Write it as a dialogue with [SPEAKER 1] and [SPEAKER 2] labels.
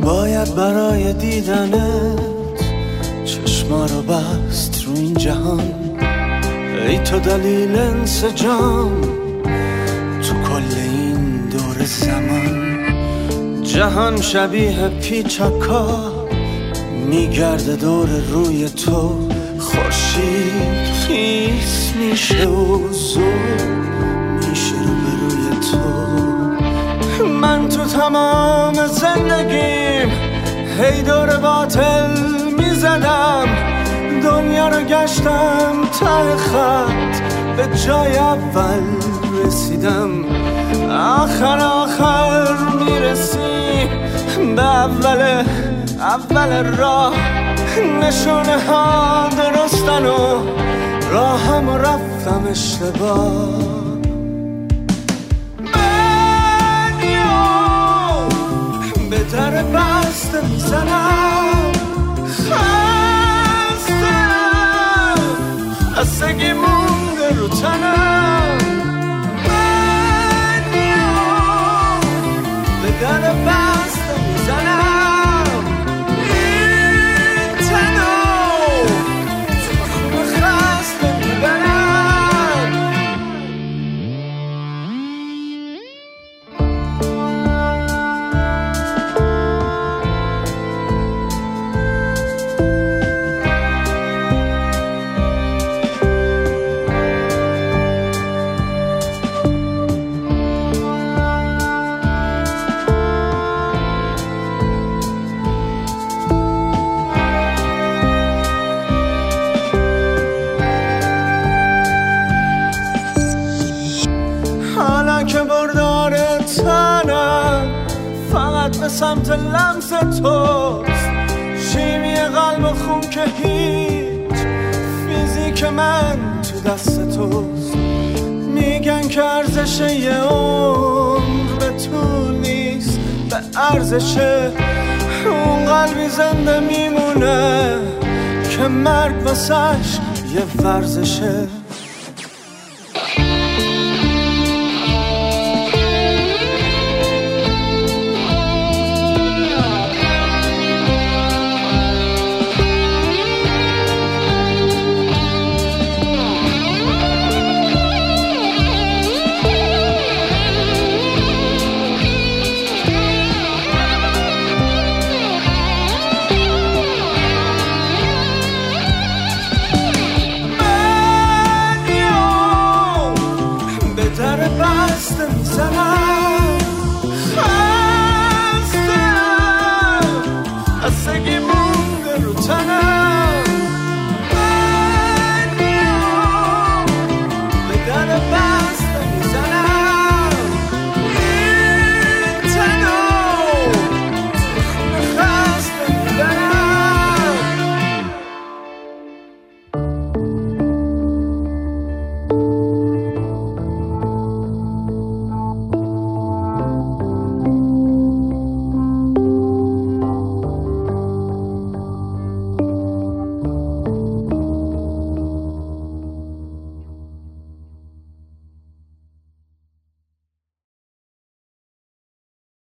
[SPEAKER 1] باید برای دیدنت چشما رو بست رو این جهان. ای تو دلیل انسجام تو کل این دور زمان. جهان شبیه پیچکا میگرده دور روی تو. خورشید خیس میشه و زور میشه رو به روی تو. من تو تمام زندگیم هی دور باطل میزدم. دنیا رو گشتم ته خط به جای اول رسیدم. آخر میرسی به اول راه. نشونه ها درستن و راهم و رفتم اشتباه. من به در بسته میزنم. خستگی مونده رو تنم. من به در بسته میزنم. این تنو تو خونه خسته میبرم. حالا که بردار تنم فقط به سمت لمس توست. شیمی قلب و خون که هیچ، فیزیک من تو دست توست. میگن که ارزش یه عمر به طول نیست، به ارزش اون قلبی زنده میمونه که مرگ واسش یه ورزشه.